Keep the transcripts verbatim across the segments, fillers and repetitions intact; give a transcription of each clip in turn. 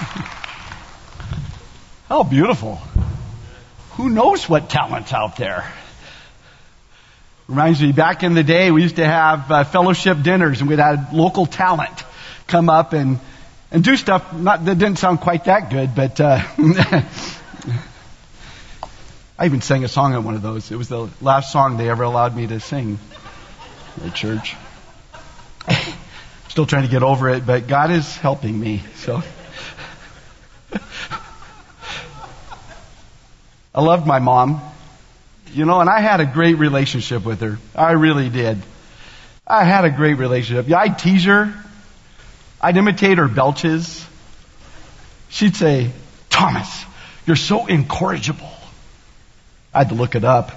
How beautiful. Who knows what talent's out there? Reminds me, back in the day, we used to have uh, fellowship dinners, and we'd have local talent come up and, and do stuff. Not that didn't sound quite that good, but uh, I even sang a song at one of those. It was the last song they ever allowed me to sing at church. Still trying to get over it, but God is helping me. So I loved my mom, you know, and I had a great relationship with her. I really did. I had a great relationship. Yeah, I'd tease her. I'd imitate her belches. She'd say, "Thomas, you're so incorrigible." I had to look it up.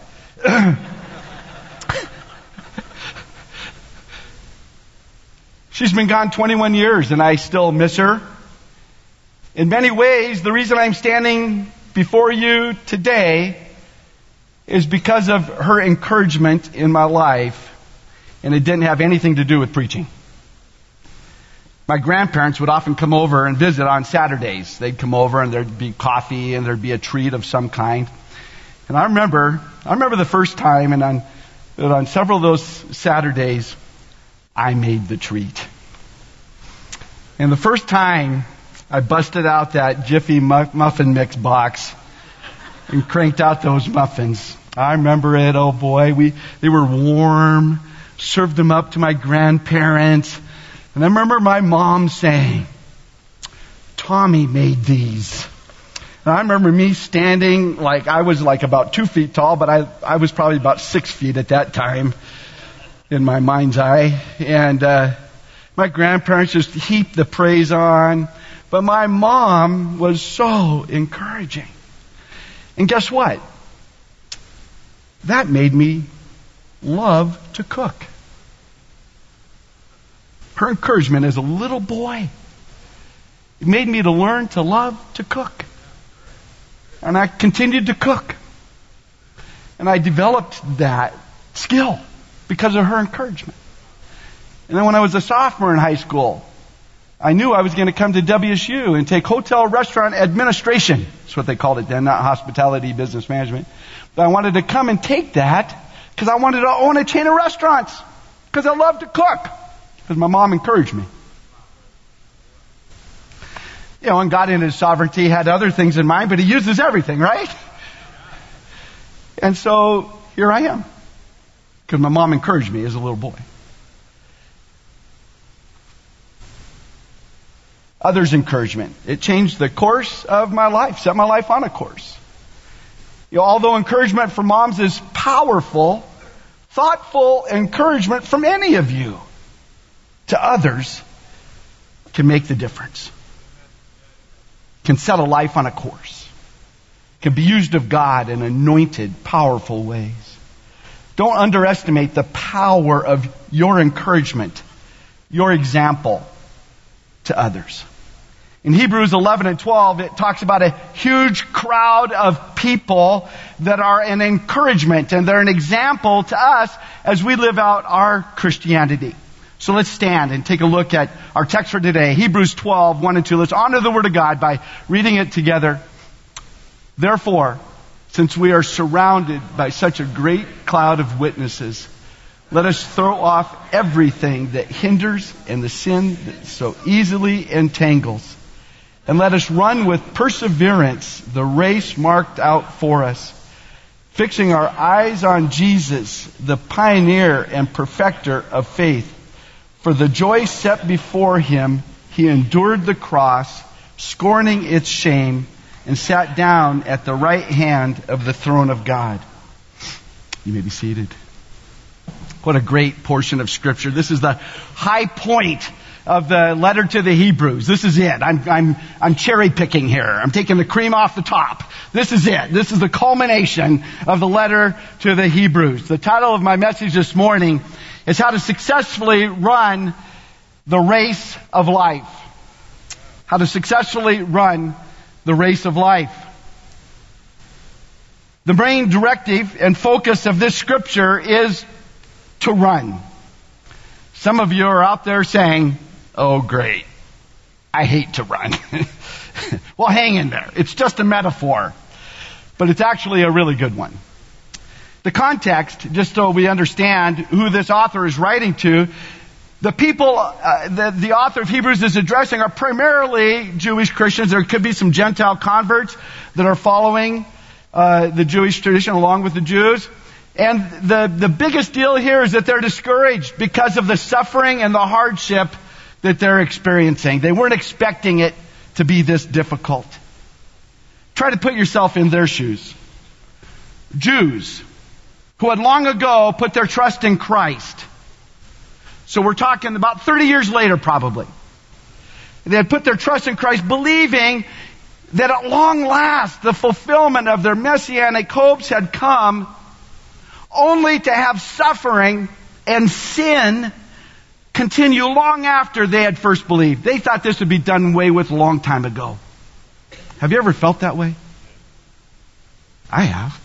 She's been gone twenty-one years, and I still miss her. In many ways, the reason I'm standing before you today is because of her encouragement in my life, and it didn't have anything to do with preaching. My grandparents would often come over and visit on Saturdays. They'd come over and there'd be coffee and there'd be a treat of some kind. And I remember, I remember the first time, and on, on several of those Saturdays, I made the treat. And the first time, I busted out that Jiffy muffin mix box and cranked out those muffins. I remember it, oh boy. We, they were warm, served them up to my grandparents. And I remember my mom saying, "Tommy made these." And I remember me standing, like I was like about two feet tall, but I, I was probably about six feet at that time in my mind's eye. And uh, my grandparents just heaped the praise on. But my mom was so encouraging. And guess what? That made me love to cook. Her encouragement as a little boy, it made me to learn to love to cook. And I continued to cook. And I developed that skill because of her encouragement. And then when I was a sophomore in high school, I knew I was going to come to W S U and take hotel restaurant administration. That's what they called it then, not hospitality business management. But I wanted to come and take that because I wanted to own a chain of restaurants because I love to cook. Because my mom encouraged me. You know, and God in His sovereignty had other things in mind, but He uses everything, right? And so here I am. Because my mom encouraged me as a little boy. Others' encouragement. It changed the course of my life, set my life on a course. You know, although encouragement from moms is powerful, thoughtful encouragement from any of you to others can make the difference. Can set a life on a course. Can be used of God in anointed, powerful ways. Don't underestimate the power of your encouragement, your example to others. In Hebrews eleven and twelve, it talks about a huge crowd of people that are an encouragement and they're an example to us as we live out our Christianity. So let's stand and take a look at our text for today. Hebrews twelve, one and two. Let's honor the Word of God by reading it together. Therefore, since we are surrounded by such a great cloud of witnesses, let us throw off everything that hinders and the sin that so easily entangles. And let us run with perseverance the race marked out for us, fixing our eyes on Jesus, the pioneer and perfecter of faith. For the joy set before Him, He endured the cross, scorning its shame, and sat down at the right hand of the throne of God. You may be seated. What a great portion of Scripture. This is the high point of the letter to the Hebrews. This is it. I'm, I'm, I'm cherry picking here. I'm taking the cream off the top. This is it. This is the culmination of the letter to the Hebrews. The title of my message this morning is How to Successfully Run the Race of Life. How to successfully run the race of life. The main directive and focus of this scripture is to run. Some of you are out there saying, "Oh, great. I hate to run." Well, hang in there. It's just a metaphor, but it's actually a really good one. The context, just so we understand who this author is writing to, the people uh, that the author of Hebrews is addressing are primarily Jewish Christians. There could be some Gentile converts that are following uh, the Jewish tradition along with the Jews. And the, the biggest deal here is that they're discouraged because of the suffering and the hardship that they're experiencing. They weren't expecting it to be this difficult. Try to put yourself in their shoes. Jews who had long ago put their trust in Christ. So we're talking about thirty years later probably. They had put their trust in Christ, believing that at long last the fulfillment of their messianic hopes had come, only to have suffering and sin continue long after they had first believed. They thought this would be done away with a long time ago. Have you ever felt that way? I have.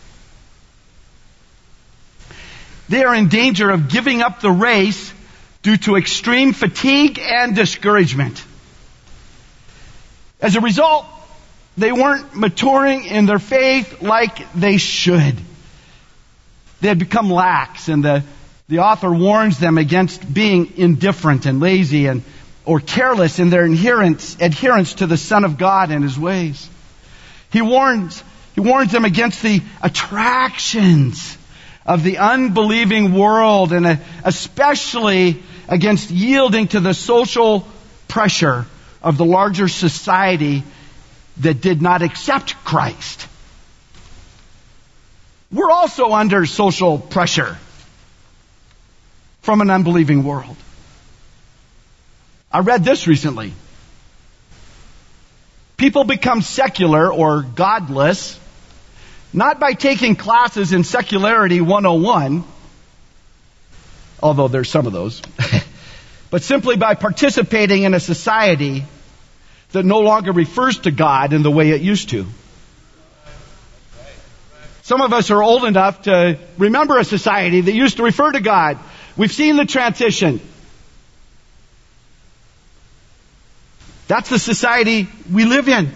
They are in danger of giving up the race due to extreme fatigue and discouragement. As a result, they weren't maturing in their faith like they should. They had become lax, and the, the author warns them against being indifferent and lazy and or careless in their adherence, adherence to the Son of God and His ways. He warns, he warns them against the attractions of the unbelieving world, and especially against yielding to the social pressure of the larger society that did not accept Christ. We're also under social pressure from an unbelieving world. I read this recently. People become secular or godless not by taking classes in Secularity one oh one, although there's some of those, but simply by participating in a society that no longer refers to God in the way it used to. Some of us are old enough to remember a society that used to refer to God. We've seen the transition. That's the society we live in.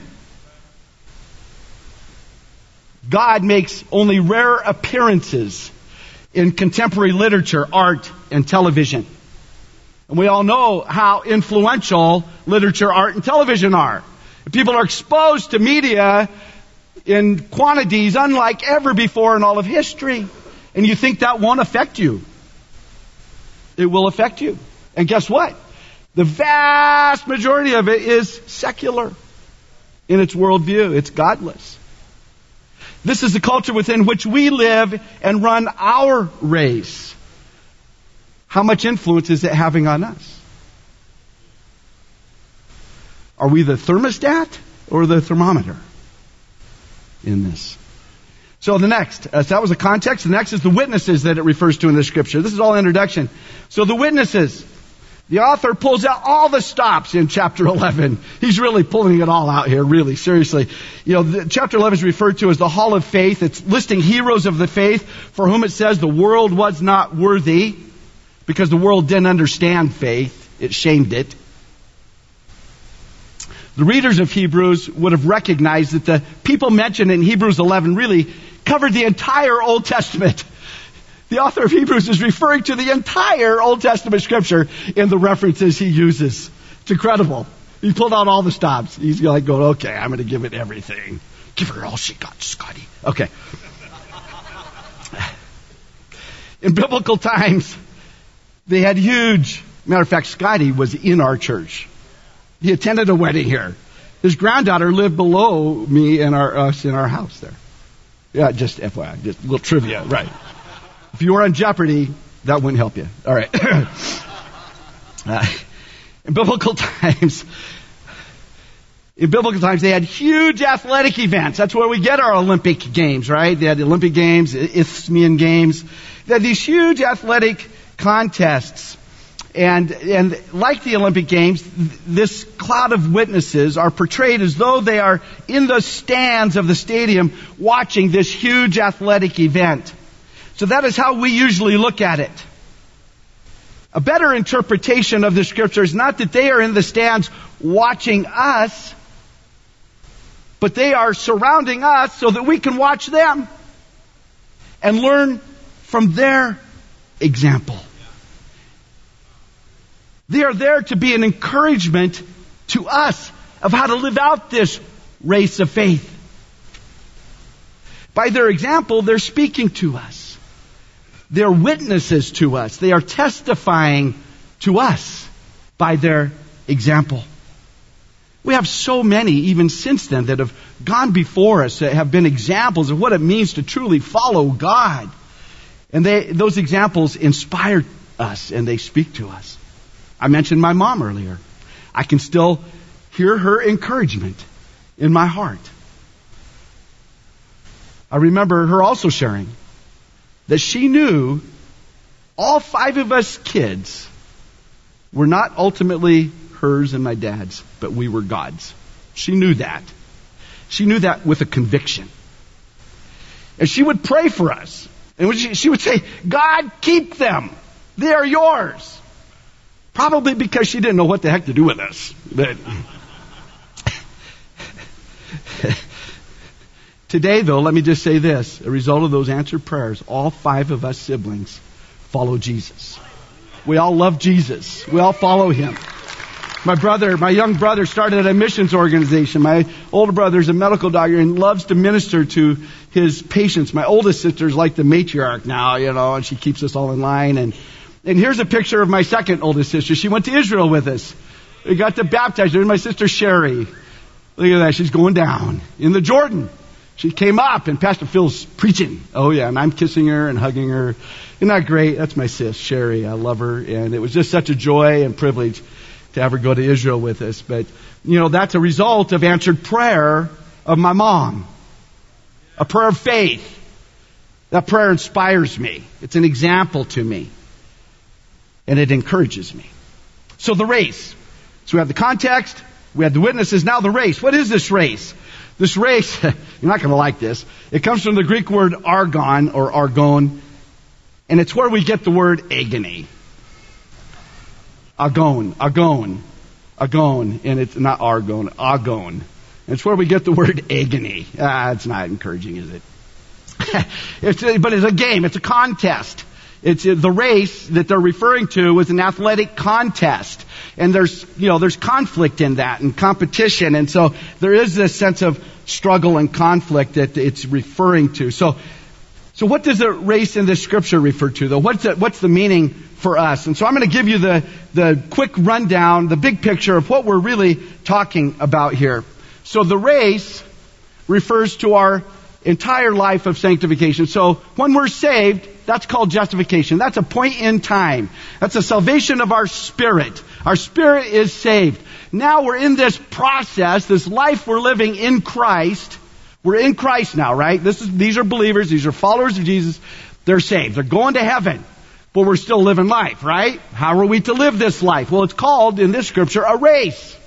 God makes only rare appearances in contemporary literature, art, and television. And we all know how influential literature, art, and television are. People are exposed to media in quantities unlike ever before in all of history. And you think that won't affect you. It will affect you. And guess what? The vast majority of it is secular in its worldview. It's godless. This is the culture within which we live and run our race. How much influence is it having on us? Are we the thermostat or the thermometer in this? So the next, uh, so that was the context. The next is the witnesses that it refers to in the scripture. This is all introduction. So the witnesses. The author pulls out all the stops in chapter eleven. He's really pulling it all out here, really, seriously. You know, the, chapter eleven is referred to as the Hall of Faith. It's listing heroes of the faith for whom it says the world was not worthy because the world didn't understand faith. It shamed it. The readers of Hebrews would have recognized that the people mentioned in Hebrews eleven really covered the entire Old Testament. The author of Hebrews is referring to the entire Old Testament scripture in the references he uses. It's incredible. He pulled out all the stops. He's like going, okay, I'm going to give it everything. Give her all she got, Scotty. Okay. In biblical times, they had huge, matter of fact, Scotty was in our church. He attended a wedding here. His granddaughter lived below me and our, us in our house there. Yeah, just F Y I, just a little trivia, right. If you were on Jeopardy, that wouldn't help you. All right. uh, in biblical times, in biblical times, they had huge athletic events. That's where we get our Olympic Games, right? They had the Olympic Games, Isthmian Games. They had these huge athletic contests. And, and like the Olympic Games, this cloud of witnesses are portrayed as though they are in the stands of the stadium watching this huge athletic event. So that is how we usually look at it. A better interpretation of the scripture is not that they are in the stands watching us, but they are surrounding us so that we can watch them and learn from their example. They are there to be an encouragement to us of how to live out this race of faith. By their example, they're speaking to us. They're witnesses to us. They are testifying to us by their example. We have so many, even since then, that have gone before us, that have been examples of what it means to truly follow God. And they, those examples inspire us and they speak to us. I mentioned my mom earlier. I can still hear her encouragement in my heart. I remember her also sharing that she knew all five of us kids were not ultimately hers and my dad's, but we were God's. She knew that. She knew that with a conviction. And she would pray for us. And she would say, God, keep them. They are yours. Probably because she didn't know what the heck to do with us. But today, though, let me just say this. A result of those answered prayers, all five of us siblings follow Jesus. We all love Jesus. We all follow Him. My brother, my young brother started a missions organization. My older brother's a medical doctor and loves to minister to his patients. My oldest sister's like the matriarch now, you know, and she keeps us all in line. And, and here's a picture of my second oldest sister. She went to Israel with us. We got to baptize her. My sister Sherry. Look at that. She's going down in the Jordan. She came up and Pastor Phil's preaching. Oh yeah, and I'm kissing her and hugging her. Isn't that great? That's my sis, Sherry. I love her. And it was just such a joy and privilege to have her go to Israel with us. But, you know, that's a result of answered prayer of my mom. A prayer of faith. That prayer inspires me. It's an example to me. And it encourages me. So the race. So we have the context. We have the witnesses. Now the race. What is this race? This race, you're not going to like this. It comes from the Greek word argon or argon. And it's where we get the word agony. Agon, agon, agon, and it's not argon, agon. It's where we get the word agony. Ah, it's not encouraging, is it? it's, but it's a game. It's a contest. It's the race that they're referring to is an athletic contest, and there's you know there's conflict in that and competition, and so there is this sense of struggle and conflict that it's referring to. So. So what does the race in this scripture refer to, though? What's the, what's the meaning for us? And so I'm going to give you the, the quick rundown, the big picture of what we're really talking about here. So the race refers to our entire life of sanctification. So when we're saved, that's called justification. That's a point in time. That's a salvation of our spirit. Our spirit is saved. Now we're in this process, this life we're living in Christ. We're in Christ now, right? This is, these are believers. These are followers of Jesus. They're saved. They're going to heaven. But we're still living life, right? How are we to live this life? Well, it's called, in this scripture, a race.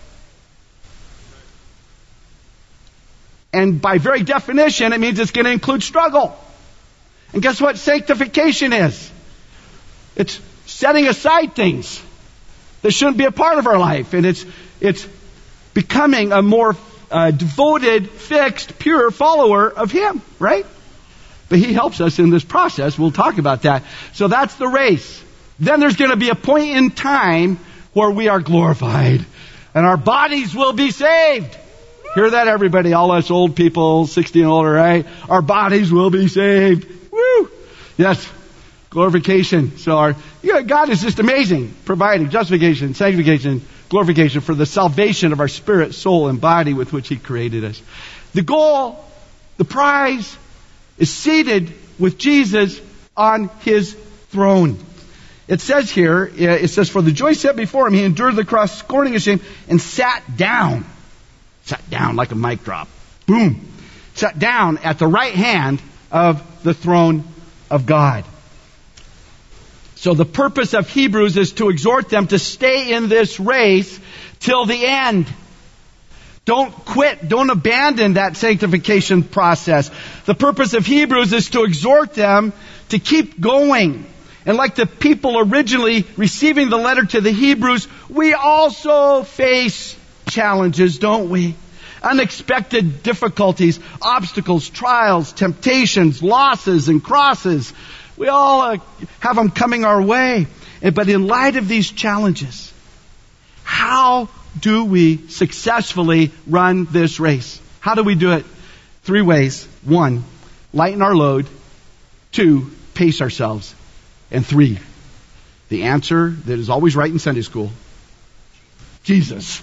And by very definition, it means it's going to include struggle. And guess what sanctification is? It's setting aside things that shouldn't be a part of our life. And it's, it's becoming a more Uh, devoted, fixed, pure follower of Him, right? But He helps us in this process. We'll talk about that. So that's the race. Then there's going to be a point in time where we are glorified. And our bodies will be saved. Hear that, everybody? All us old people, sixty and older, right? Our bodies will be saved. Woo! Yes. Glorification. So our, you know, God is just amazing. Providing justification, sanctification, glorification for the salvation of our spirit, soul, and body with which He created us. The goal, the prize, is seated with Jesus on His throne. It says here, it says, for the joy set before Him, He endured the cross, scorning His shame, and sat down. Sat down like a mic drop. Boom. Sat down at the right hand of the throne of God. So the purpose of Hebrews is to exhort them to stay in this race till the end. Don't quit. Don't abandon that sanctification process. The purpose of Hebrews is to exhort them to keep going. And like the people originally receiving the letter to the Hebrews, we also face challenges, don't we? unexpected difficulties, obstacles, trials, temptations, losses, and crosses. We all uh, have them coming our way. But in light of these challenges, how do we successfully run this race? How do we do it? Three ways. One, lighten our load. Two, pace ourselves. And three, the answer that is always right in Sunday school, Jesus.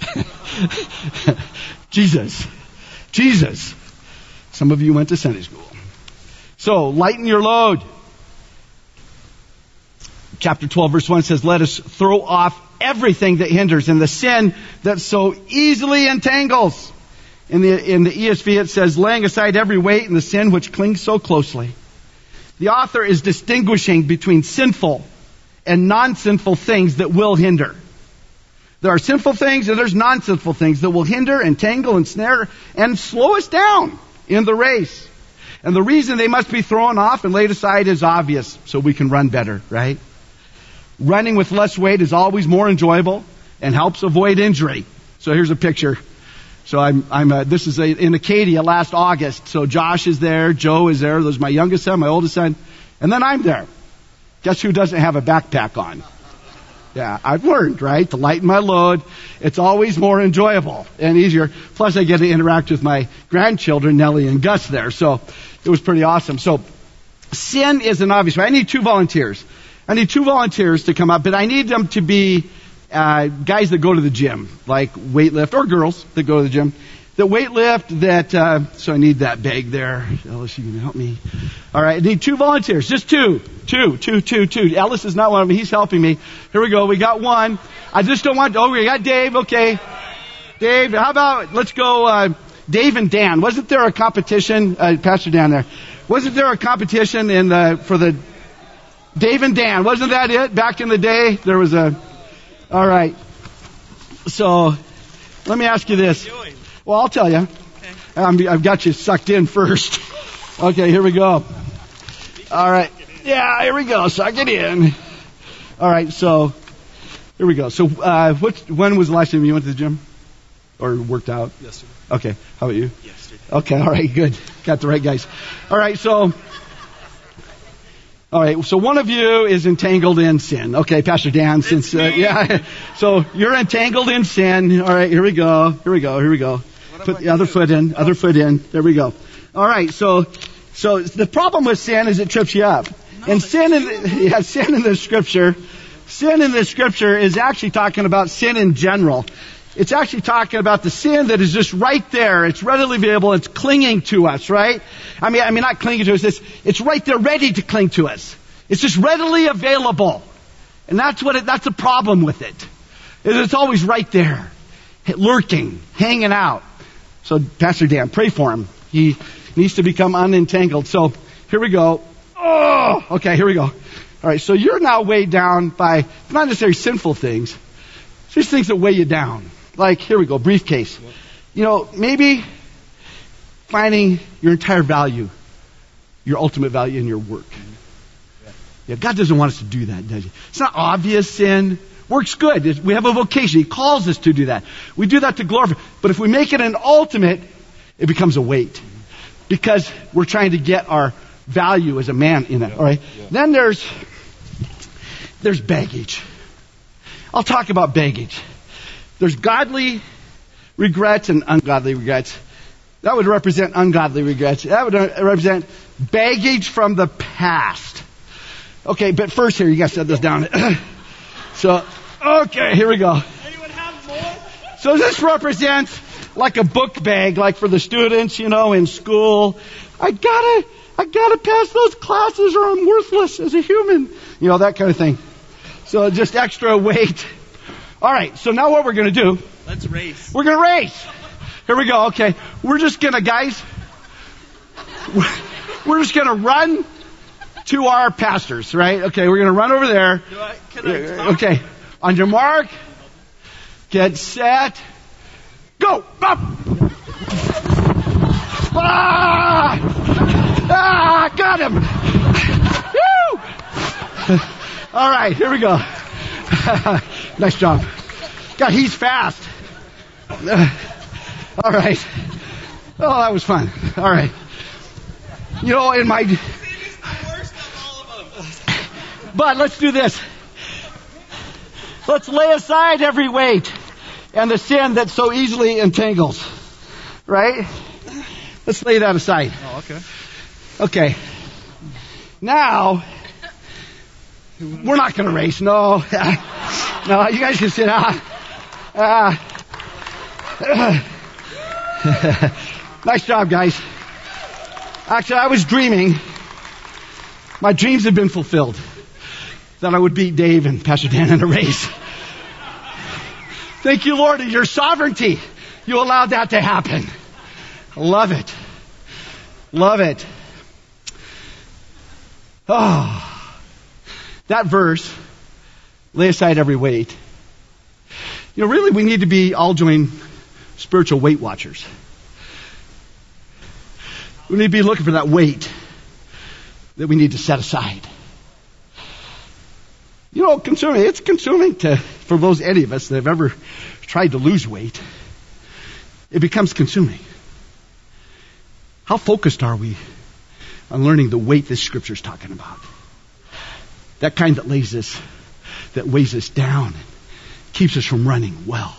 Jesus. Jesus. Some of you went to Sunday school. So, lighten your load. Chapter twelve, verse one says, let us throw off everything that hinders and the sin that so easily entangles. In the, in the E S V it says, laying aside every weight and the sin which clings so closely. The author is distinguishing between sinful and non-sinful things that will hinder. There are sinful things and there's non-sinful things that will hinder, entangle, ensnare, and slow us down in the race. And the reason they must be thrown off and laid aside is obvious, so we can run better, right? Running with less weight is always more enjoyable and helps avoid injury. So here's a picture. So I'm, I'm, uh, this is a, in Acadia last August. So Josh is there, Joe is there. There's my youngest son, my oldest son, and then I'm there. Guess who doesn't have a backpack on? Yeah, I've learned, right, to lighten my load. It's always more enjoyable and easier. Plus, I get to interact with my grandchildren, Nellie and Gus, there. So it was pretty awesome. So sin is an obvious way. I need two volunteers. I need two volunteers to come up, but I need them to be uh, guys that go to the gym, like weightlift, or girls that go to the gym. That weightlift, that, uh, so I need that bag there. Ellis, you can help me. All right, I need two volunteers, just two. Two, two, two, two. Ellis is not one of them. He's helping me. Here we go. We got one. I just don't want, oh, we got Dave. Okay. Dave, how about, let's go, uh, Dave and Dan. Wasn't there a competition, uh, Pastor Dan there, wasn't there a competition in the, for the, Dave and Dan, wasn't that it? Back in the day, there was a, all right. So, let me ask you this. Well, I'll tell you. Okay. I'm, I've got you sucked in first. Okay, here we go. All right. Yeah, here we go. Suck it in. All right, so here we go. So, uh, what? When was the last time you went to the gym or worked out? Yesterday. Okay. How about you? Yesterday. Okay. All right. Good. Got the right guys. All right. So, all right. So one of you is entangled in sin. Okay, Pastor Dan. Since uh, yeah. So you're entangled in sin. All right. Here we go. Here we go. Here we go. Put the other foot in. Other foot in. There we go. All right. So, so the problem with sin is it trips you up. And sin in the, yeah, sin in the scripture, sin in the scripture is actually talking about sin in general. It's actually talking about the sin that is just right there. It's readily available. It's clinging to us, right? I mean, I mean, not clinging to us. It's, it's right there, ready to cling to us. It's just readily available, and that's what it, that's the problem with it. Is it's always right there, lurking, hanging out. So, Pastor Dan, pray for him. He needs to become unentangled. So, here we go. Oh, okay, here we go. All right, so you're now weighed down by not necessarily sinful things, just things that weigh you down. Like, here we go, briefcase. You know, maybe finding your entire value, your ultimate value in your work. Yeah, God doesn't want us to do that, does he? It's not obvious sin. Work's good. We have a vocation. He calls us to do that. We do that to glorify. But if we make it an ultimate, it becomes a weight. Because we're trying to get our value as a man in it. All right. Yeah. Then there's there's baggage. I'll talk about baggage. There's godly regrets and ungodly regrets. That would represent ungodly regrets. That would represent baggage from the past. Okay, but first here, you guys set this down. So, okay, here we go. Anyone have more? So this represents like a book bag, like for the students, you know, in school. I gotta, I gotta pass those classes or I'm worthless as a human. You know, that kind of thing. So just extra weight. All right, so now what we're going to do. Let's race. We're going to race. Here we go. Okay, we're just going to, guys, we're just going to run to our pastors, right? Okay, we're going to run over there. Do I, can I talk? Okay, on your mark, get set, go. Up. Ah! Ah, got him. Woo! All right, here we go. Nice job. God, he's fast. All right. Oh, that was fun. All right. You know, in my... See, this is the worst of all of them. But let's do this. Let's lay aside every weight and the sin that so easily entangles. Right? Let's lay that aside. Oh, okay. Okay. Now, we're not going to race. No. No, you guys can sit down. Uh, nice job, guys. Actually, I was dreaming. My dreams have been fulfilled. That I would beat Dave and Pastor Dan in a race. Thank you, Lord, in your sovereignty. You allowed that to happen. Love it. Love it. Oh, that verse, lay aside every weight. You know, really, we need to be all join spiritual Weight Watchers. We need to be looking for that weight that we need to set aside. You know, consuming, it's consuming to, for those, any of us that have ever tried to lose weight. It becomes consuming. How focused are we on learning the weight this scripture is talking about? That kind that lays us, that weighs us down and keeps us from running well.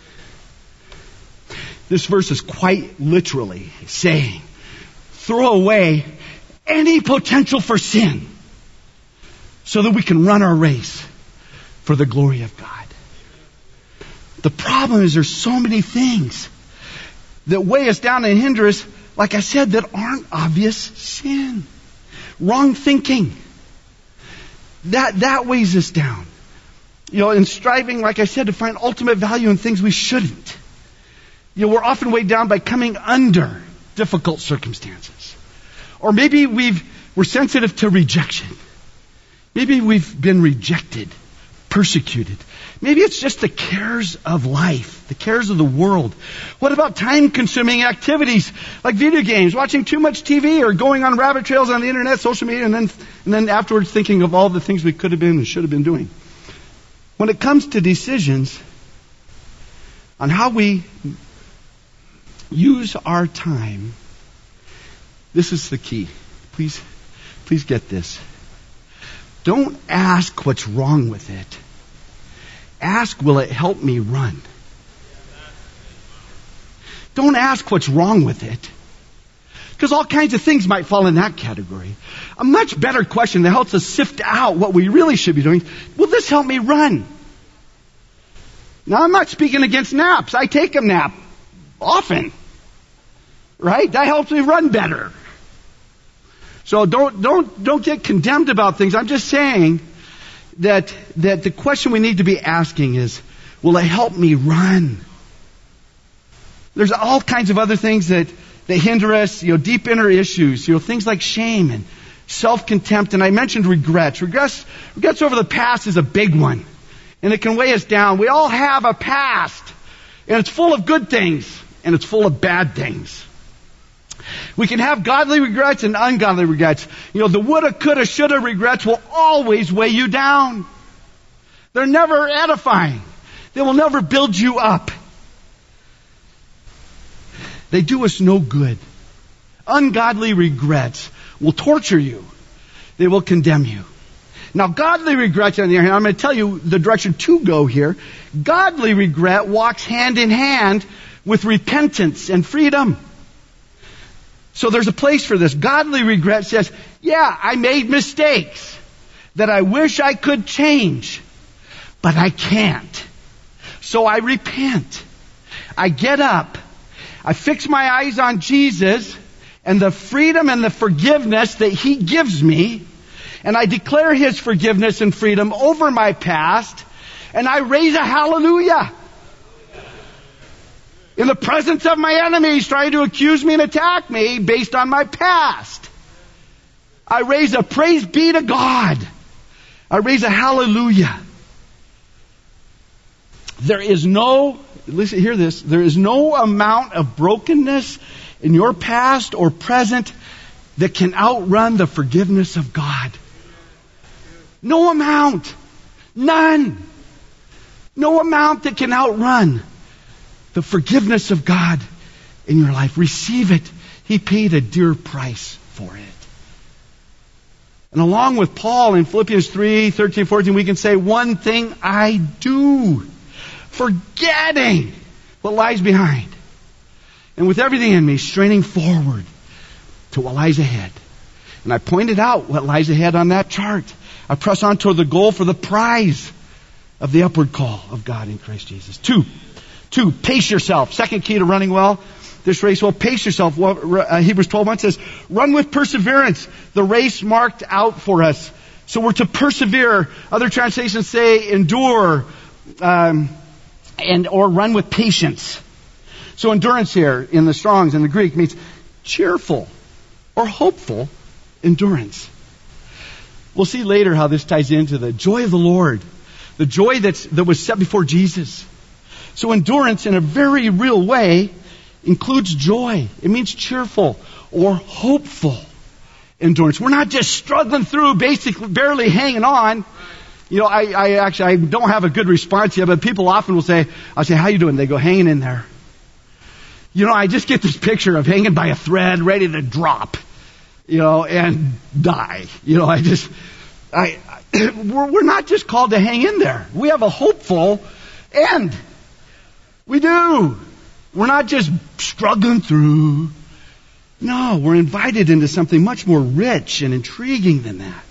This verse is quite literally saying, throw away any potential for sin so that we can run our race for the glory of God. The problem is there's so many things that weigh us down and hinder us, like I said, that aren't obvious sin. Wrong thinking. That, that weighs us down. You know, in striving, like I said, to find ultimate value in things we shouldn't. You know, we're often weighed down by coming under difficult circumstances. Or maybe we've, we're sensitive to rejection. Maybe we've been rejected, persecuted. Maybe it's just the cares of life, the cares of the world. What about time-consuming activities like video games, watching too much T V, or going on rabbit trails on the internet, social media, and then and then afterwards thinking of all the things we could have been and should have been doing? When it comes to decisions on how we use our time, this is the key. Please, please get this. Don't ask what's wrong with it. Ask, will it help me run? Don't ask what's wrong with it. Because all kinds of things might fall in that category. A much better question that helps us sift out what we really should be doing. Will this help me run? Now, I'm not speaking against naps. I take a nap often. Right? That helps me run better. So don't, don't, don't get condemned about things. I'm just saying that, that the question we need to be asking is, will it help me run? There's all kinds of other things that, that hinder us, you know, deep inner issues, you know, things like shame and self-contempt. And I mentioned regrets. Regrets, regrets over the past is a big one. And it can weigh us down. We all have a past. And it's full of good things. And it's full of bad things. We can have godly regrets and ungodly regrets. You know, the woulda, coulda, shoulda regrets will always weigh you down. They're never edifying. They will never build you up. They do us no good. Ungodly regrets will torture you. They will condemn you. Now, godly regrets, on the other hand, I'm going to tell you the direction to go here. Godly regret walks hand in hand with repentance and freedom. So there's a place for this. Godly regret says, yeah, I made mistakes that I wish I could change, but I can't. So I repent. I get up. I fix my eyes on Jesus and the freedom and the forgiveness that He gives me. And I declare His forgiveness and freedom over my past. And I raise a hallelujah. In the presence of my enemies trying to accuse me and attack me based on my past. I raise a praise be to God. I raise a hallelujah. There is no, listen, hear this, there is no amount of brokenness in your past or present that can outrun the forgiveness of God. No amount. None. No amount that can outrun the forgiveness of God in your life. Receive it. He paid a dear price for it. And along with Paul in Philippians three, thirteen, fourteen, we can say, one thing I do, forgetting what lies behind. And with everything in me, straining forward to what lies ahead. And I pointed out what lies ahead on that chart. I press on toward the goal for the prize of the upward call of God in Christ Jesus. Two, two, pace yourself. Second key to running well, this race well, pace yourself. Well, uh, Hebrews twelve one says, run with perseverance, the race marked out for us. So we're to persevere. Other translations say endure, um, and or run with patience. So endurance here in the Strong's in the Greek means cheerful or hopeful endurance. We'll see later how this ties into the joy of the Lord, the joy that's, that was set before Jesus. So endurance in a very real way includes joy. It means cheerful or hopeful endurance. We're not just struggling through, basically barely hanging on. You know, I, I actually I don't have a good response yet, but people often will say, I'll say, how you doing? They go, hanging in there. You know, I just get this picture of hanging by a thread, ready to drop, you know, and die. You know, I just, I, I we're, we're not just called to hang in there. We have a hopeful end. We do. We're not just struggling through. No, we're invited into something much more rich and intriguing than that.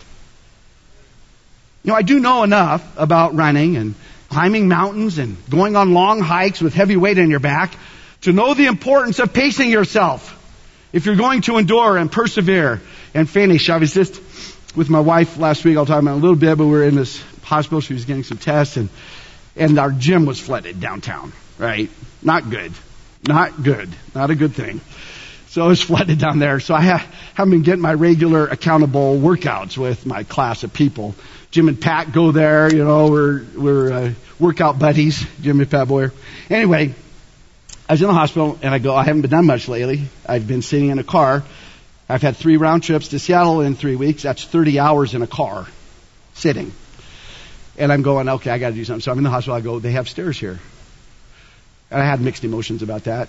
You know, I do know enough about running and climbing mountains and going on long hikes with heavy weight on your back to know the importance of pacing yourself if you're going to endure and persevere and finish. I was just with my wife last week. I'll talk about it a little bit, but we were in this hospital. She was getting some tests, and and our gym was flooded downtown. Right? Not good. Not good. Not a good thing. So it was flooded down there. So I ha- haven't been getting my regular accountable workouts with my class of people. Jim and Pat go there. You know, we're we're uh, workout buddies. Jim and Pat Boyer. Anyway, I was in the hospital, and I go, I haven't been done much lately. I've been sitting in a car. I've had three round trips to Seattle in three weeks. That's thirty hours in a car, sitting. And I'm going, okay, I got to do something. So I'm in the hospital. I go, they have stairs here. And I had mixed emotions about that.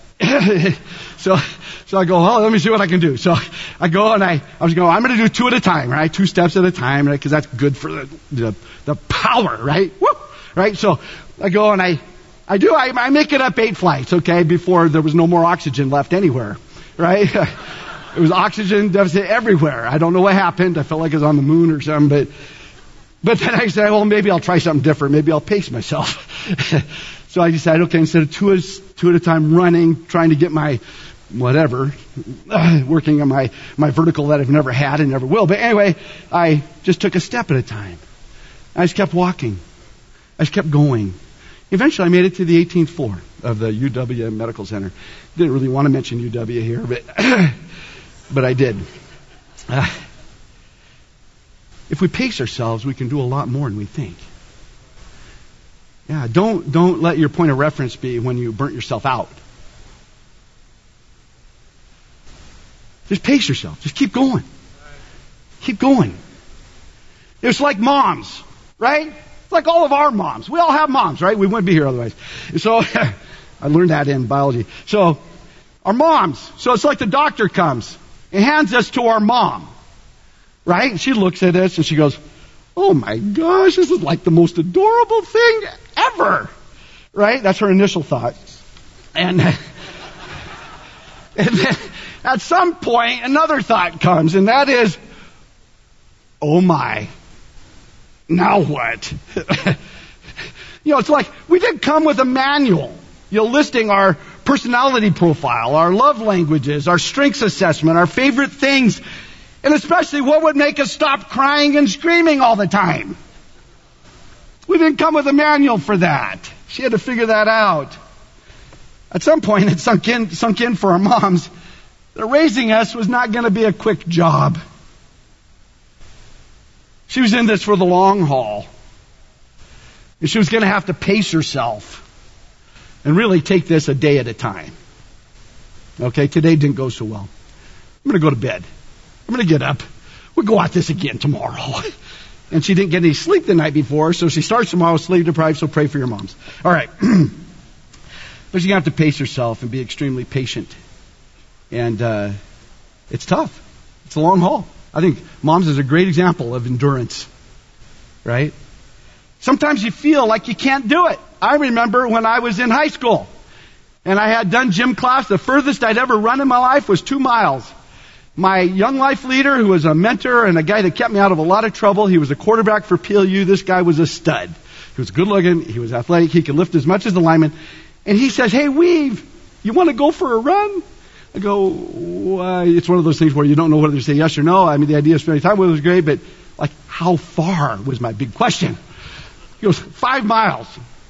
so so I go, oh, let me see what I can do. So I go, and I, I was going, I'm going to do two at a time, right? Two steps at a time, right? Because that's good for the, the, the power, right? Woo! Right? So I go, and I, I do, I, I make it up eight flights, okay, before there was no more oxygen left anywhere, right? It was oxygen deficit everywhere. I don't know what happened. I felt like I was on the moon or something, but, but then I said, well, maybe I'll try something different. Maybe I'll pace myself. So I decided, okay, instead of two, two at a time running, trying to get my whatever, uh, working on my, my vertical that I've never had and never will. But anyway, I just took a step at a time. I just kept walking. I just kept going. Eventually I made it to the eighteenth floor of the U W Medical Center. Didn't really want to mention U W here, but, but I did. Uh, if we pace ourselves, we can do a lot more than we think. Yeah, don't don't let your point of reference be when you burnt yourself out. Just pace yourself. Just keep going. Keep going. It's like moms, right? It's like all of our moms. We all have moms, right? We wouldn't be here otherwise. So I learned that in biology. So our moms. So it's like the doctor comes and hands us to our mom, right? And she looks at us and she goes, oh my gosh, this is like the most adorable thing ever. Right? That's her initial thought. And, and then at some point, another thought comes, and that is, oh my, now what? You know, it's like we didn't come with a manual, you know, listing our personality profile, our love languages, our strengths assessment, our favorite things, and especially what would make us stop crying and screaming all the time. We didn't come with a manual for that. She had to figure that out. At some point, it sunk in, sunk in for our moms that raising us was not going to be a quick job. She was in this for the long haul. And she was going to have to pace herself and really take this a day at a time. Okay, today didn't go so well. I'm going to go to bed. I'm going to get up. We'll go at this again tomorrow. And she didn't get any sleep the night before, so she starts tomorrow sleep deprived, so pray for your moms. All right. But she's going to have to pace herself and be extremely patient And uh, it's tough. It's a long haul. I think moms is a great example of endurance, right? Sometimes you feel like you can't do it. I remember when I was in high school and I had done gym class, the furthest I'd ever run in my life was two miles. My young life leader, who was a mentor and a guy that kept me out of a lot of trouble, he was a quarterback for P L U. This guy was a stud. He was good looking. He was athletic. He could lift as much as the lineman. And he says, "Hey, Weave, you want to go for a run?" I go, well, it's one of those things where you don't know whether to say yes or no. I mean, the idea of spending time with him was great, but like, how far was my big question. He goes, five miles.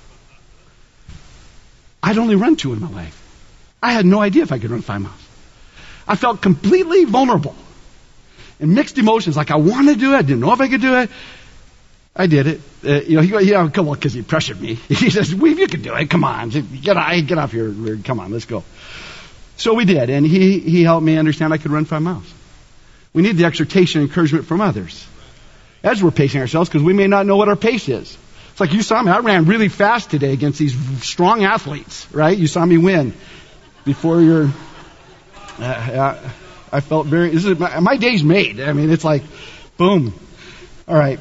I'd only run two in my life. I had no idea if I could run five miles. I felt completely vulnerable and mixed emotions. Like I wanted to do it. I didn't know if I could do it. I did it. Uh, you know, he goes, yeah, come on, because he pressured me. He says, Weave, you can do it. Come on. Get, get off here. Come on, let's go. So we did, and he, he helped me understand I could run five miles. We need the exhortation and encouragement from others as we're pacing ourselves, because we may not know what our pace is. It's like you saw me. I ran really fast today against these strong athletes, right? You saw me win before your... Uh, uh, I felt very... This is my, my day's made. I mean, it's like, boom. All right.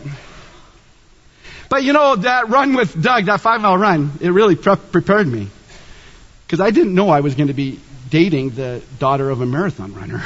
But you know, that run with Doug, that five-mile run, it really pre- prepared me. Because I didn't know I was going to be dating the daughter of a marathon runner.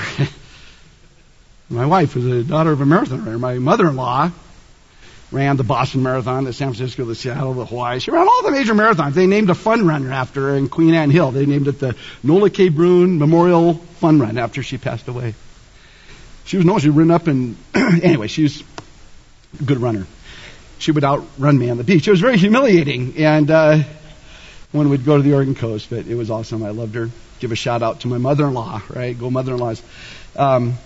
My wife was the daughter of a marathon runner. My mother-in-law ran the Boston Marathon, the San Francisco, the Seattle, the Hawaii. She ran all the major marathons. They named a fun runner after her in Queen Anne Hill. They named it the Nola K. Bruin Memorial Fun Run after she passed away. She was known, she ran up and, anyway, she was a good runner. She would outrun me on the beach. It was very humiliating, and uh, when we'd go to the Oregon coast, but it was awesome. I loved her. Give a shout out to my mother-in-law, right? Go mother-in-laws. Um,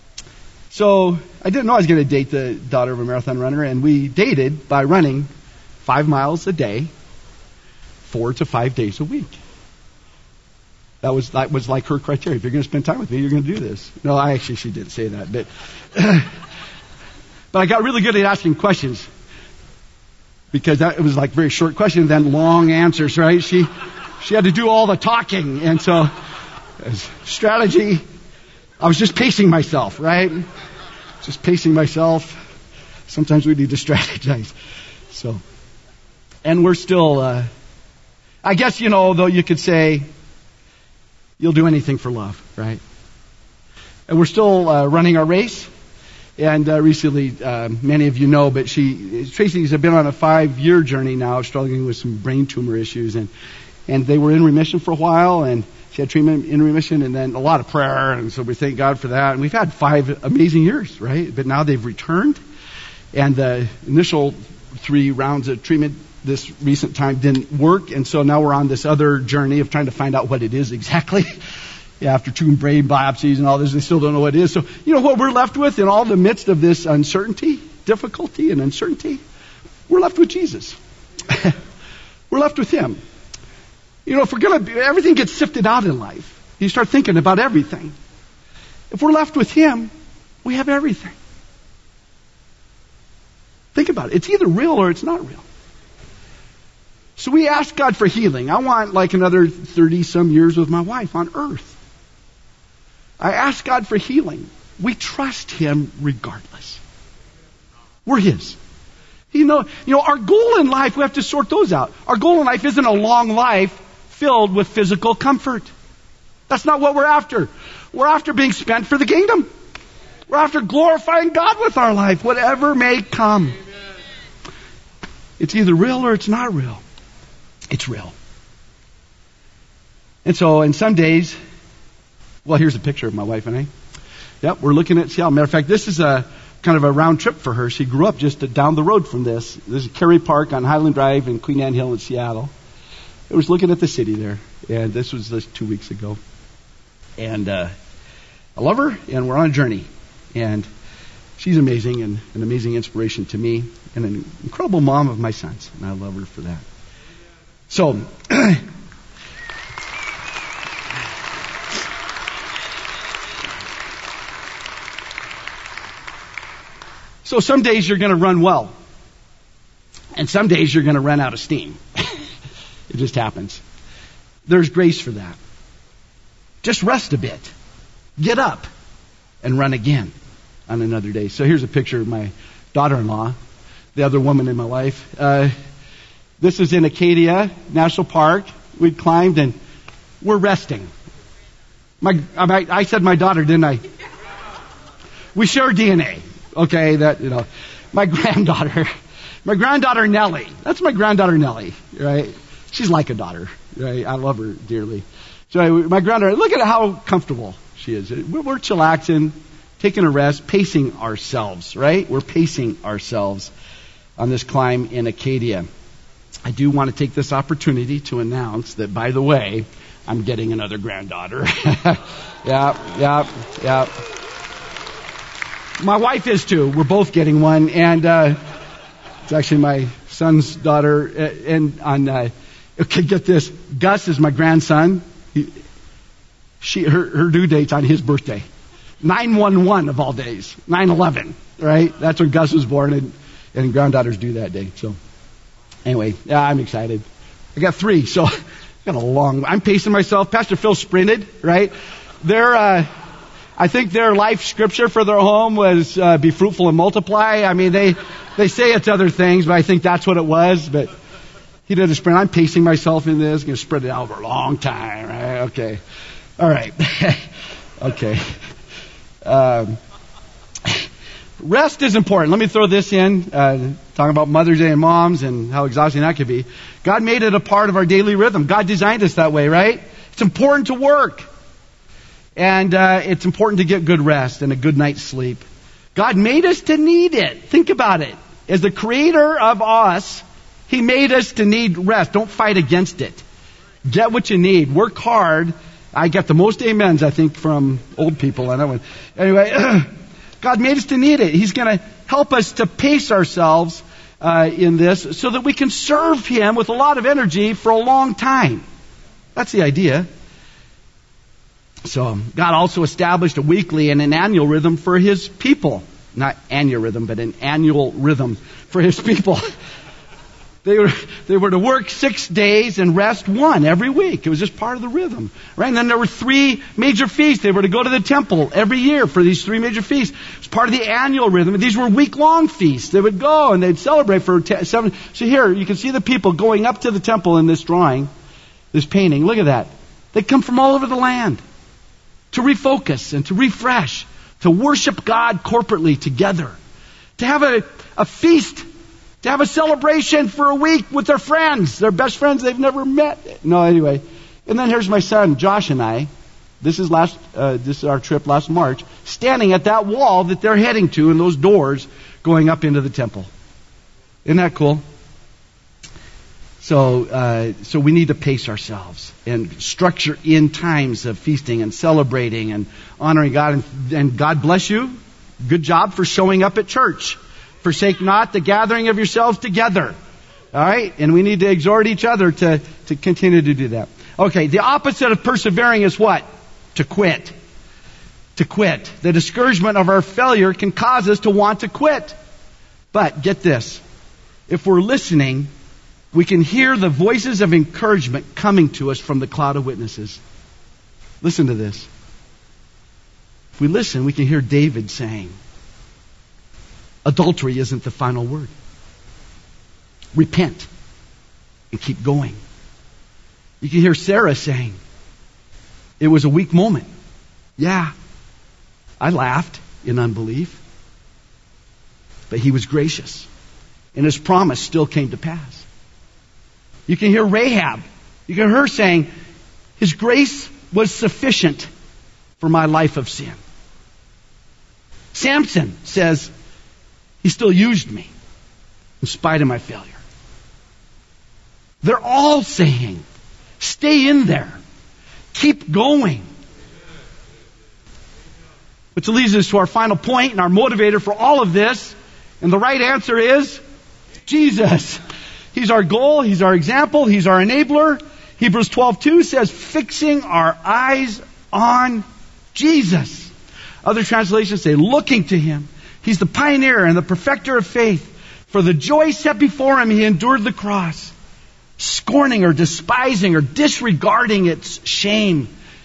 so I didn't know I was going to date the daughter of a marathon runner, and we dated by running five miles a day, four to five days a week. That was that was like her criteria. If you're going to spend time with me, you're going to do this. No, I actually she didn't say that, but but I got really good at asking questions because that it was like very short questions, then long answers, right? She. She had to do all the talking, and so as strategy, I was just pacing myself, right? Just pacing myself. Sometimes we need to strategize. So, and we're still, uh, I guess, you know, though you could say, you'll do anything for love, right? And we're still uh, running our race. And uh, recently, uh, many of you know, but she, Tracy's been on a five-year journey now, struggling with some brain tumor issues, and And they were in remission for a while, and she had treatment in remission, and then a lot of prayer, and so we thank God for that. And we've had five amazing years, right? But now they've returned, and the initial three rounds of treatment this recent time didn't work, and so now we're on this other journey of trying to find out what it is exactly. After two brain biopsies and all this, they still don't know what it is. So, you know what we're left with in all the midst of this uncertainty, difficulty, and uncertainty? We're left with Jesus. We're left with Him. You know, if we're going to, everything gets sifted out in life. You start thinking about everything. If we're left with Him, we have everything. Think about it. It's either real or it's not real. So we ask God for healing. I want like another thirty some years with my wife on earth. I ask God for healing. We trust Him regardless. We're His. You know, you know, our goal in life, we have to sort those out. Our goal in life isn't a long life filled with physical comfort. That's not what we're after. We're after being spent for the kingdom. We're after glorifying God with our life, whatever may come. Amen. It's either real or it's not real. It's real. And so, in some days, well, here's a picture of my wife and I. Yep, we're looking at Seattle. Matter of fact, this is a kind of a round trip for her. She grew up just down the road from this. This is Cary Park on Highland Drive in Queen Anne Hill in Seattle. I was looking at the city there, and this was just two weeks ago. And uh, I love her, and we're on a journey. And she's amazing and an amazing inspiration to me and an incredible mom of my sons, and I love her for that. So, so some days you're going to run well, and some days you're going to run out of steam. It just happens. There's grace for that. Just rest a bit. Get up and run again on another day. So here's a picture of my daughter-in-law, the other woman in my life. Uh, this is in Acadia National Park. We climbed and we're resting. My, I, I said my daughter, didn't I? We share D N A. Okay, that, you know. My granddaughter, my granddaughter Nellie. That's my granddaughter Nellie, right? She's like a daughter, right? I love her dearly. So anyway, my granddaughter, look at how comfortable she is. We're, we're chillaxing, taking a rest, pacing ourselves, right? We're pacing ourselves on this climb in Acadia. I do want to take this opportunity to announce that, by the way, I'm getting another granddaughter. yeah, yeah, yeah. My wife is too. We're both getting one, and uh, it's actually my son's daughter. And on, uh, okay, get this. Gus is my grandson. He, she, her, her due date's on his birthday, nine one one of all days, nine eleven. Right? That's when Gus was born, and, and granddaughters do that day. So, anyway, yeah, I'm excited. I got three, so I got a long. I'm pacing myself. Pastor Phil sprinted. Right? They're. Uh, I think their life scripture for their home was uh, be fruitful and multiply. I mean, they they say it's other things, but I think that's what it was. But he did a sprint. I'm pacing myself in this. Going to spread it out over a long time. Right? Okay. All right. okay. Um, rest is important. Let me throw this in. Uh, talking about Mother's Day and moms and how exhausting that could be. God made it a part of our daily rhythm. God designed us that way, right? It's important to work. And uh, it's important to get good rest and a good night's sleep. God made us to need it. Think about it. As the creator of us, He made us to need rest. Don't fight against it. Get what you need. Work hard. I get the most amens, I think, from old people on that one. Anyway, God made us to need it. He's going to help us to pace ourselves uh, in this so that we can serve Him with a lot of energy for a long time. That's the idea. So God also established a weekly and an annual rhythm for His people. Not annual rhythm, but an annual rhythm for His people. They were they were to work six days and rest one every week. It was just part of the rhythm. Right? And then there were three major feasts. They were to go to the temple every year for these three major feasts. It was part of the annual rhythm. These were week-long feasts. They would go and they'd celebrate for ten, seven. So here, you can see the people going up to the temple in this drawing, this painting. Look at that. They come from all over the land to refocus and to refresh, to worship God corporately together, to have a, a feast, to have a celebration for a week with their friends, their best friends they've never met. No, anyway. And then here's my son, Josh, and I. This is last. Uh, this is our trip last March, standing at that wall that they're heading to and those doors going up into the temple. Isn't that cool? So, uh, so we need to pace ourselves and structure in times of feasting and celebrating and honoring God. And, and God bless you. Good job for showing up at church. Forsake not the gathering of yourselves together. All right? And we need to exhort each other to, to continue to do that. Okay, the opposite of persevering is what? To quit. To quit. The discouragement of our failure can cause us to want to quit. But get this. If we're listening, we can hear the voices of encouragement coming to us from the cloud of witnesses. Listen to this. If we listen, we can hear David saying, adultery isn't the final word. Repent and keep going. You can hear Sarah saying, it was a weak moment. Yeah, I laughed in unbelief. But He was gracious. And His promise still came to pass. You can hear Rahab. You can hear her saying, His grace was sufficient for my life of sin. Samson says, He still used me in spite of my failure. They're all saying, stay in there. Keep going. Which leads us to our final point and our motivator for all of this. And the right answer is Jesus. He's our goal. He's our example. He's our enabler. Hebrews twelve two says, fixing our eyes on Jesus. Other translations say, looking to Him. He's the pioneer and the perfecter of faith. For the joy set before Him, He endured the cross, scorning or despising or disregarding its shame,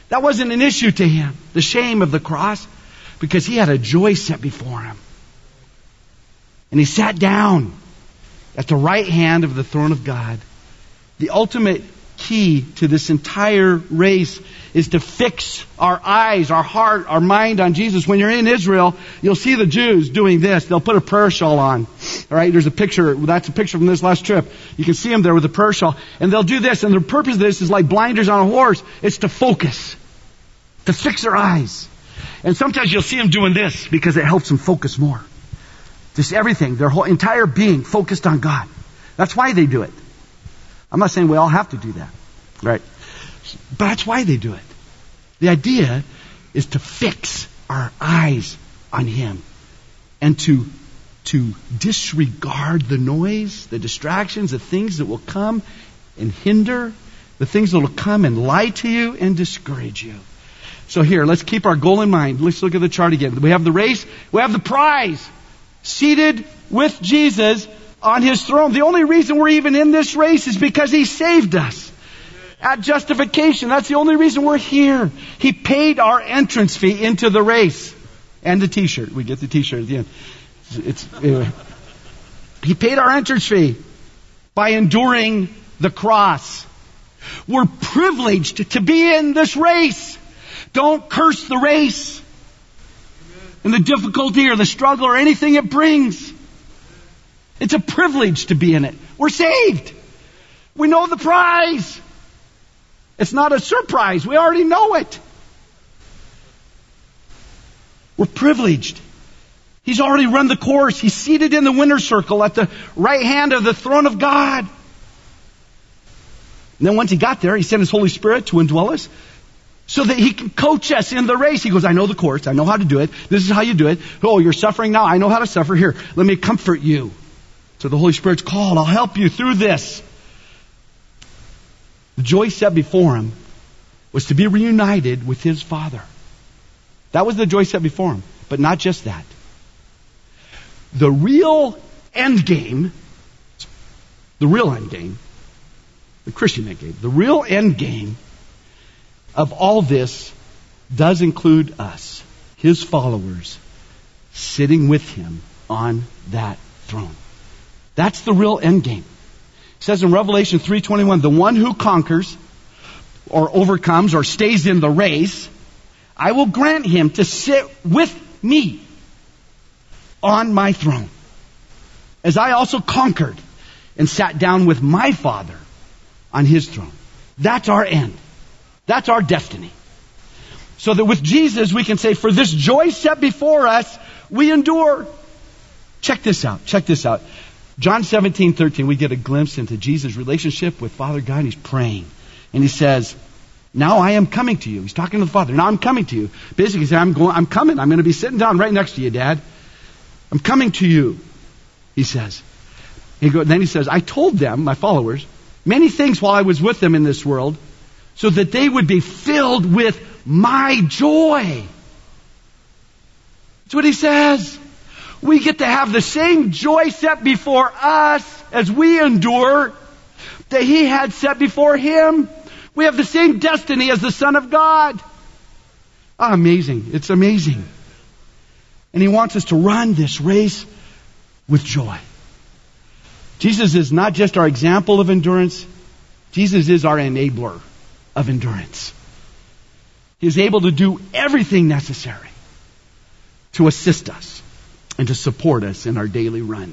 That wasn't an issue to him, the shame of the cross, because he had a joy set before him. And he sat down at the right hand of the throne of God. The ultimate key to this entire race is to fix our eyes, our heart, our mind on Jesus. When you're in Israel, you'll see the Jews doing this. They'll put a prayer shawl on. All right, there's a picture. That's a picture from this last trip. You can see them there with a prayer shawl. And they'll do this. And the purpose of this is like blinders on a horse. It's to focus, to fix their eyes. And sometimes you'll see them doing this because it helps them focus more. Just everything, their whole entire being focused on God. That's why they do it. I'm not saying we all have to do that. Right? But that's why they do it. The idea is to fix our eyes on Him and to, to disregard the noise, the distractions, the things that will come and hinder, the things that will come and lie to you and discourage you. So here, let's keep our goal in mind. Let's look at the chart again. We have the race, we have the prize. Seated with Jesus on His throne. The only reason we're even in this race is because He saved us. At justification, that's the only reason we're here. He paid our entrance fee into the race. And the t-shirt. We get the t-shirt at the end. It's, anyway. He paid our entrance fee by enduring the cross. We're privileged to be in this race. Don't curse the race and the difficulty or the struggle or anything it brings. It's a privilege to be in it. We're saved. We know the prize. It's not a surprise. We already know it. We're privileged. He's already run the course. He's seated in the winner's circle at the right hand of the throne of God. And then once He got there, He sent His Holy Spirit to indwell us so that He can coach us in the race. He goes, I know the course. I know how to do it. This is how you do it. Oh, you're suffering now. I know how to suffer. Here, let me comfort you. So the Holy Spirit's called. I'll help you through this. The joy set before Him was to be reunited with His Father. That was the joy set before Him. But not just that. The real end game, the real end game, the Christian end game, the real end game of all this does include us, His followers, sitting with Him on that throne. That's the real end game. It says in Revelation three twenty-one, the one who conquers or overcomes or stays in the race, I will grant him to sit with me on my throne, as I also conquered and sat down with my Father on His throne. That's our end. That's our destiny. So that with Jesus we can say, for this joy set before us, we endure. Check this out. Check this out. John seventeen thirteen, we get a glimpse into Jesus' relationship with Father God. He's praying. And He says, now I am coming to you. He's talking to the Father. Now I'm coming to you. Basically, He said, I'm going, I'm coming. I'm going to be sitting down right next to you, Dad. I'm coming to you, He says. He go, then He says, I told them, my followers, many things while I was with them in this world, so that they would be filled with my joy. That's what He says. We get to have the same joy set before us as we endure that He had set before Him. We have the same destiny as the Son of God. Ah, amazing. It's amazing. And He wants us to run this race with joy. Jesus is not just our example of endurance. Jesus is our enabler of endurance. He is able to do everything necessary to assist us and to support us in our daily run.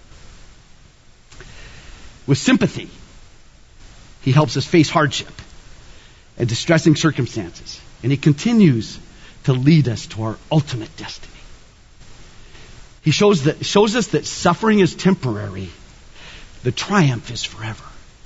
With sympathy, He helps us face hardship and distressing circumstances. And He continues to lead us to our ultimate destiny. He shows that, shows us that suffering is temporary. The triumph is forever.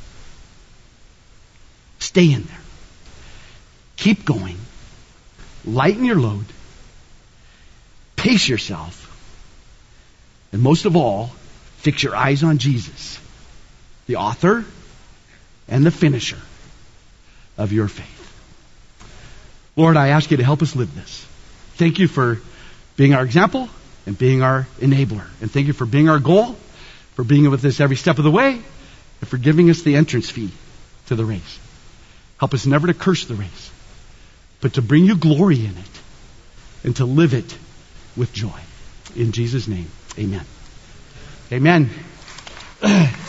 Stay in there. Keep going. Lighten your load. Pace yourself. And most of all, fix your eyes on Jesus, the author and the finisher of your faith. Lord, I ask You to help us live this. Thank You for being our example and being our enabler. And thank You for being our goal, for being with us every step of the way, and for giving us the entrance fee to the race. Help us never to curse the race, but to bring you glory in it and to live it with joy. In Jesus' name, amen. Amen.